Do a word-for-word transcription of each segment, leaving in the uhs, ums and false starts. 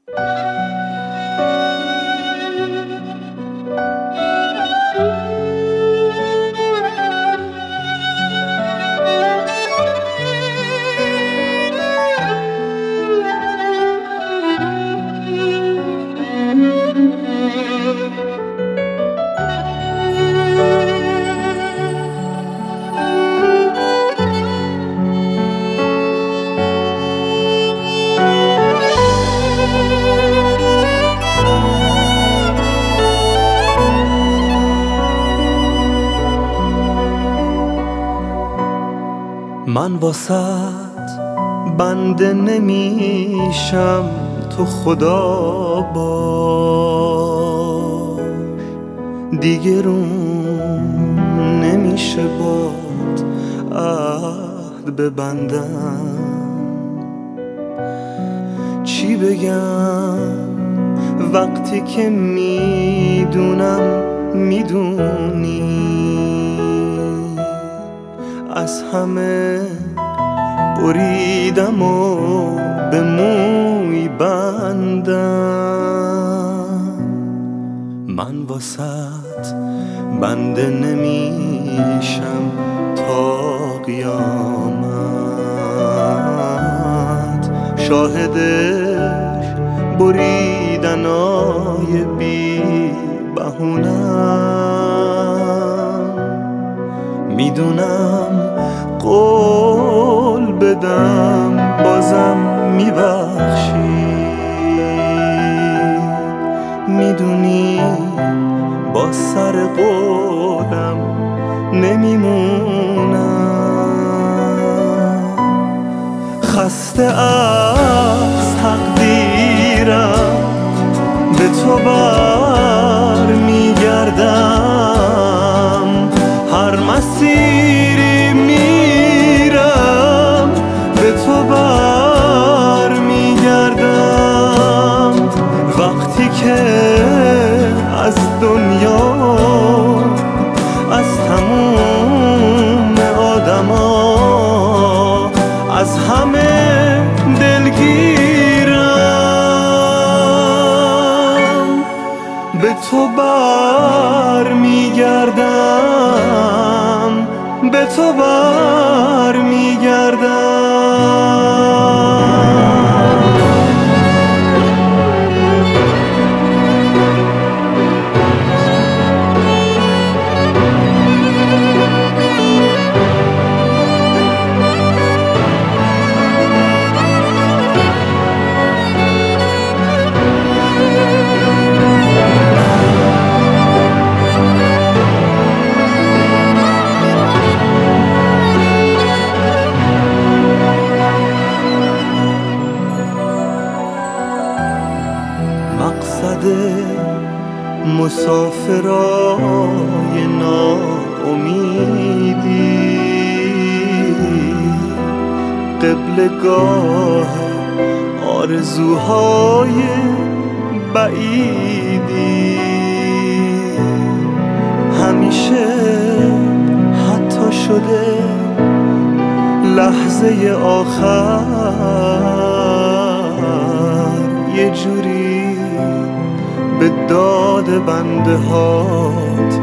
من واسط بنده نمیشم، تو خدا باش. دیگه روم نمیشه باد عهد ببندم. چی بگم وقتی که میدونم میدونی از همه بریدم و به موی بندم. من واسط بنده نمیشم تا قیامت، شاهدش بریدنای بی بهونم. میدونم قول بدم بازم میبخشی، میدونی با سر قولم نمیمونم. خسته از تقدیرم به تو بر میگردم، هر مسیری میرم به تو بر میگردم. وقتی که از دنیا از تموم آدما از همه دلگیرم، به تو بر میگردم، به تو بر میگردم. مقصد مسافرای ناامیدی، قبلگاه آرزوهای بعیدی. همیشه حتی شده لحظه آخر یه جوری به داد بنده هات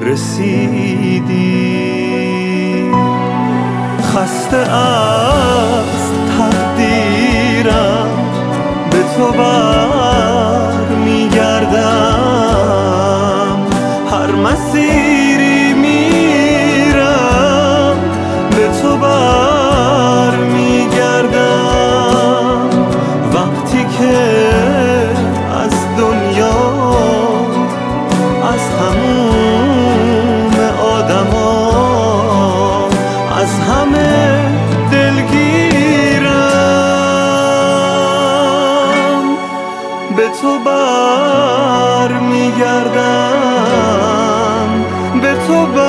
رسیدی. خسته از تقدیرم به تو بر میگردم، هر مسیری میرم به تو بر میگردم. وقتی که از دنیا از تموم آدما از همه دلگیرم، به تو بر میگردم، به تو بر